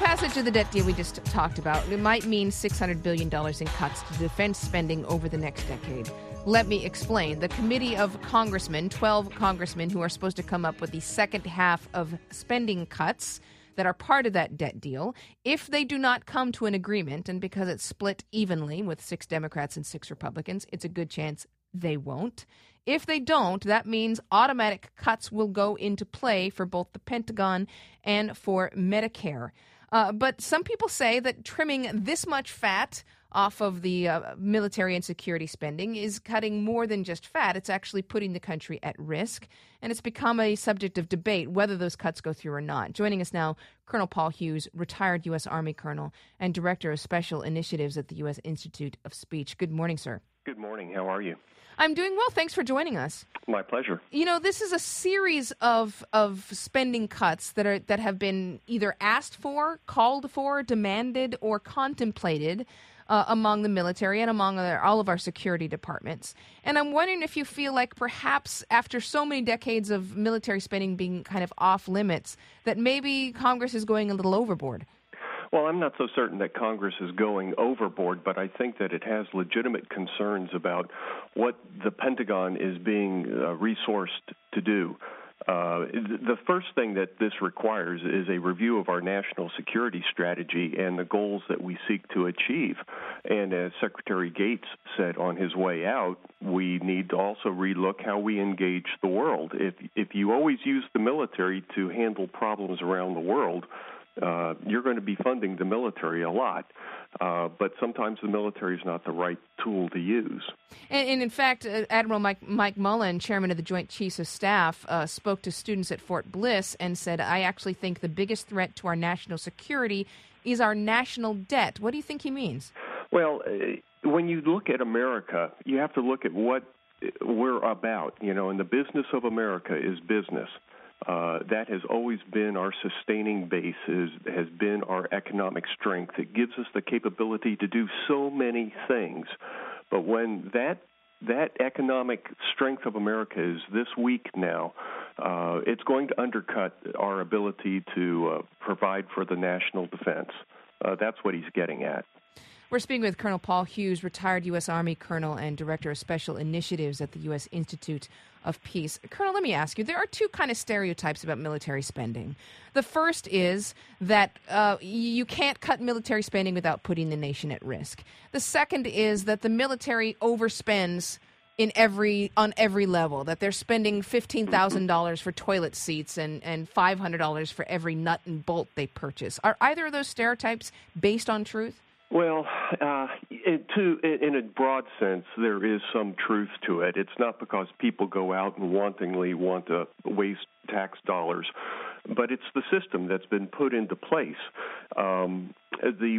passage of the debt deal we just talked about, it might mean $600 billion in cuts to defense spending over the next decade. Let me explain. The committee of congressmen, 12 congressmen who are supposed to come up with the second half of spending cuts that are part of that debt deal, if they do not come to an agreement, and because it's split evenly with 6 Democrats and 6 Republicans, it's a good chance they won't. If they don't, that means automatic cuts will go into play for both the Pentagon and for Medicare. But some people say that trimming this much fat off of the military and security spending is cutting more than just fat. It's actually putting the country at risk. And it's become a subject of debate whether those cuts go through or not. Joining us now, Colonel Paul Hughes, retired U.S. Army colonel and director of special initiatives at the U.S. Institute of Speech. Good morning, sir. Good morning. How are you? I'm doing well. Thanks for joining us. My pleasure. You know, this is a series of spending cuts that have been either asked for, called for, demanded, or contemplated among the military and among all of our security departments. And I'm wondering if you feel like perhaps after so many decades of military spending being kind of off limits, that maybe Congress is going a little overboard. Well, I'm not so certain that Congress is going overboard, but I think that it has legitimate concerns about what the Pentagon is being resourced to do. The first thing that this requires is a review of our national security strategy and the goals that we seek to achieve. And as Secretary Gates said on his way out, we need to also relook how we engage the world. If you always use the military to handle problems around the world, you're going to be funding the military a lot, but sometimes the military is not the right tool to use. And in fact, Admiral Mike Mullen, chairman of the Joint Chiefs of Staff, spoke to students at Fort Bliss and said, I actually think the biggest threat to our national security is our national debt. What do you think he means? Well, when you look at America, you have to look at what we're about, and the business of America is business. That has always been our sustaining base, has been our economic strength. It gives us the capability to do so many things. But when that economic strength of America is this weak now, it's going to undercut our ability to provide for the national defense. That's what he's getting at. We're speaking with Colonel Paul Hughes, retired U.S. Army colonel and director of special initiatives at the U.S. Institute of Peace. Colonel, let me ask you, there are two kind of stereotypes about military spending. The first is that you can't cut military spending without putting the nation at risk. The second is that the military overspends on every level, that they're spending $15,000 for toilet seats and $500 for every nut and bolt they purchase. Are either of those stereotypes based on truth? Well, in a broad sense, there is some truth to it. It's not because people go out and wantingly want to waste tax dollars, but it's the system that's been put into place. The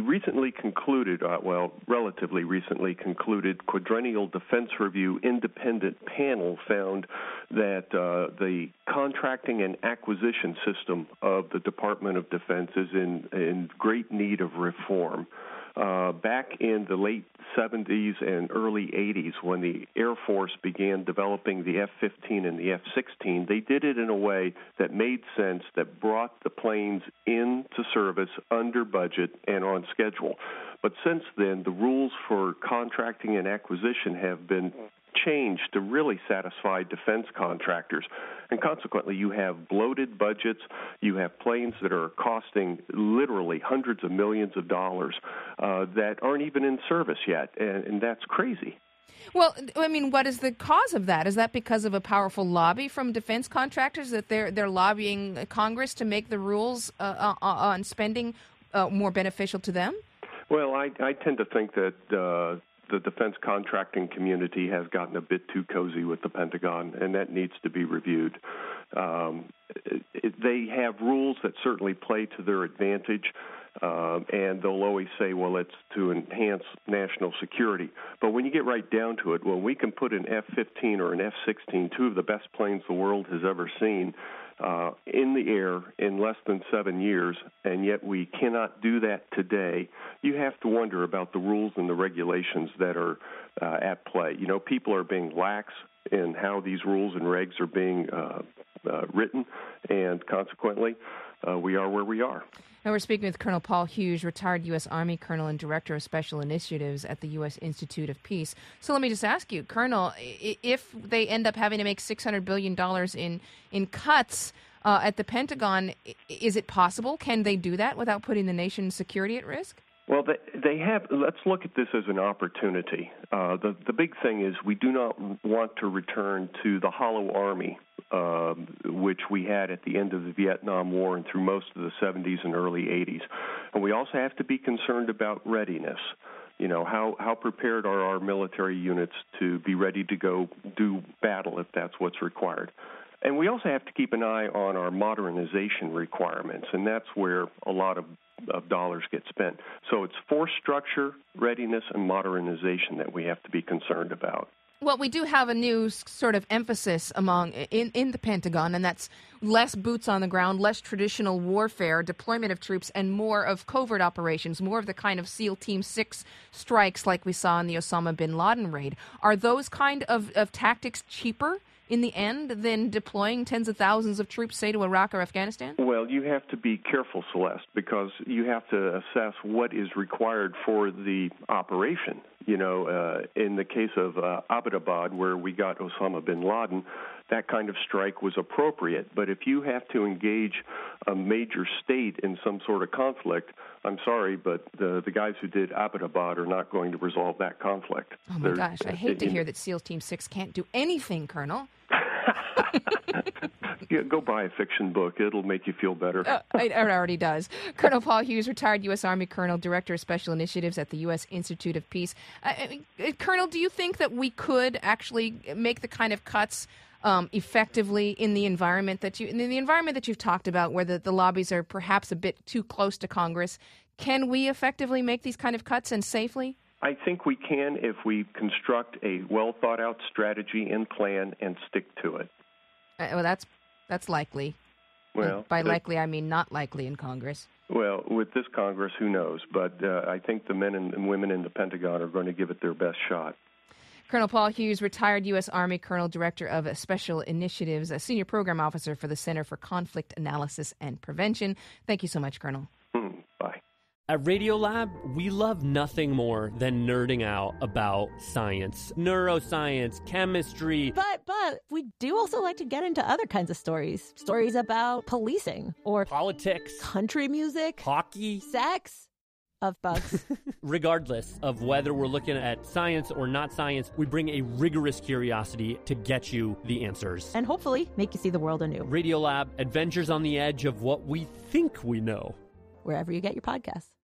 relatively recently concluded Quadrennial Defense Review independent panel found that the contracting and acquisition system of the Department of Defense is in great need of reform. Back in the late 70s and early 80s, when the Air Force began developing the F-15 and the F-16, they did it in a way that made sense, that brought the planes into service under budget and on schedule. But since then, the rules for contracting and acquisition have been changed to really satisfy defense contractors. And consequently, you have bloated budgets, you have planes that are costing literally hundreds of millions of dollars that aren't even in service yet, and that's crazy. Well, I mean, what is the cause of that? Is that because of a powerful lobby from defense contractors, that they're lobbying Congress to make the rules on spending more beneficial to them? Well, I tend to think that the defense contracting community has gotten a bit too cozy with the Pentagon, and that needs to be reviewed. They have rules that certainly play to their advantage, and they'll always say, well, it's to enhance national security. But when you get right down to it, when we can put an F-15 or an F-16, two of the best planes the world has ever seen, in the air in less than 7 years, and yet we cannot do that today, you have to wonder about the rules and the regulations that are at play. People are being lax in how these rules and regs are being written, and consequently, we are where we are. Now we're speaking with Colonel Paul Hughes, retired U.S. Army Colonel and Director of Special Initiatives at the U.S. Institute of Peace. So let me just ask you, Colonel, if they end up having to make $600 billion in cuts at the Pentagon, is it possible? Can they do that without putting the nation's security at risk? Well, they have. Let's look at this as an opportunity. The big thing is we do not want to return to the hollow army, which we had at the end of the Vietnam War and through most of the 70s and early 80s. And we also have to be concerned about readiness. You know, how prepared are our military units to be ready to go do battle if that's what's required? And we also have to keep an eye on our modernization requirements, and that's where a lot of dollars get spent. So it's force structure, readiness, and modernization that we have to be concerned about. Well, we do have a new sort of emphasis in the Pentagon, and that's less boots on the ground, less traditional warfare, deployment of troops, and more of covert operations, more of the kind of SEAL Team 6 strikes like we saw in the Osama bin Laden raid. Are those kind of tactics cheaper in the end than deploying tens of thousands of troops, say, to Iraq or Afghanistan? Well, you have to be careful, Celeste, because you have to assess what is required for the operation. You know, in the case of Abbottabad, where we got Osama bin Laden, that kind of strike was appropriate. But if you have to engage a major state in some sort of conflict, I'm sorry, but the guys who did Abbottabad are not going to resolve that conflict. Oh, my gosh. I hate to hear that SEAL Team 6 can't do anything, Colonel. Yeah, go buy a fiction book. It'll make you feel better. It already does. Colonel Paul Hughes, retired U.S. Army Colonel, Director of Special Initiatives at the U.S. Institute of Peace. Colonel, do you think that we could actually make the kind of cuts effectively in the environment that you've talked about, where the lobbies are perhaps a bit too close to Congress? Can we effectively make these kind of cuts and safely? I think we can if we construct a well-thought-out strategy and plan and stick to it. Well, that's likely. Well, and by likely, I mean not likely in Congress. Well, with this Congress, who knows? But I think the men and women in the Pentagon are going to give it their best shot. Colonel Paul Hughes, retired U.S. Army Colonel, Director of Special Initiatives, a Senior Program Officer for the Center for Conflict Analysis and Prevention. Thank you so much, Colonel. Bye. At Radiolab, we love nothing more than nerding out about science, neuroscience, chemistry. But we do also like to get into other kinds of stories. Stories about policing or politics, country music, hockey, sex, of bugs. Regardless of whether we're looking at science or not science, we bring a rigorous curiosity to get you the answers. And hopefully make you see the world anew. Radiolab, adventures on the edge of what we think we know. Wherever you get your podcasts.